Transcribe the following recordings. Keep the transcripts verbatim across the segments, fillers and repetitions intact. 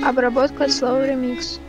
Обработка слов ремикс.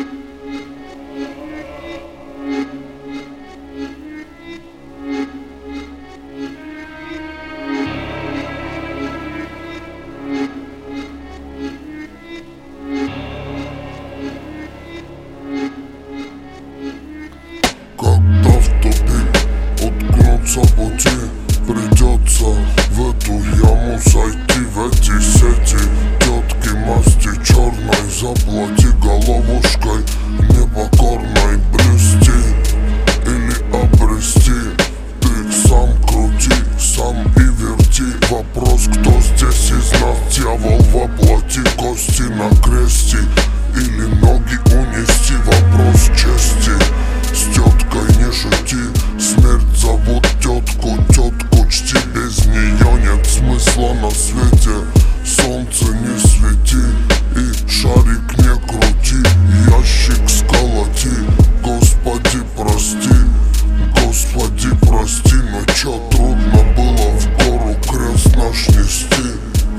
Когда в тупик уткнуться пути, придется в эту яму сойти, в эти сети тетки масти черной. Заплати головушкой непокорной, блюсти или обрести. Ты сам крути, сам и верти. Вопрос, кто здесь из нас дьявол воплоти, кости на кресте или ноги унести. Вопрос чести, с теткой не шути. Смерть зовут тетку, тетку чти. Без нее нет смысла на свете. Солнце не свети и шарик не крути. Ящик сколоти, Господи прости, Господи прости. Но чё трудно было в гору крест наш нести?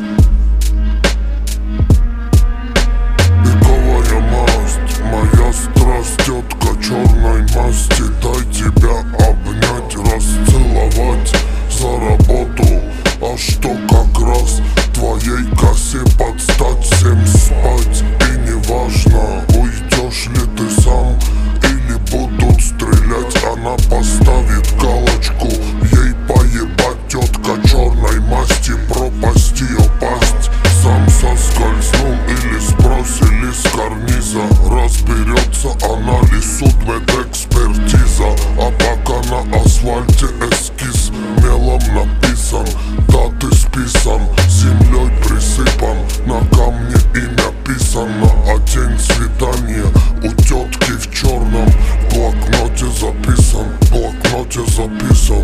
Пиковая масть, моя страсть, тетка черной масти. Дай тебя обнять, расцеловать за работу. А что как раз твоей косе подстать, всем спать. И неважно, уйдешь ли ты сам или будут стрелять. Она поставит галочку, ей поебать. Тетка черной масти, пропасть ее пасть. Сам соскользнул или сбросили с карниза. Разберется она ли, судмедэкспертиза. А пока на асфальте эскиз мелом написан. Да, ты списан, землей присыпан. На камне имя писано, а день свидания у тетки в черном. В блокноте записан, в блокноте записан.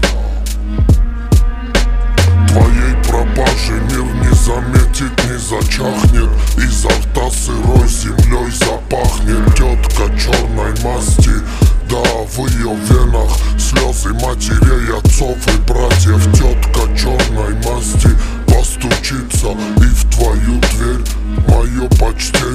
Твоей пропажи мир не заметит, не зачахнет. Изо рта сырой землей запахнет. Тетка черной масти, да, в ее венах слезы матерей, отцов и братьев. Тетка черной масти постучится и в твою дверь. Мое почтение.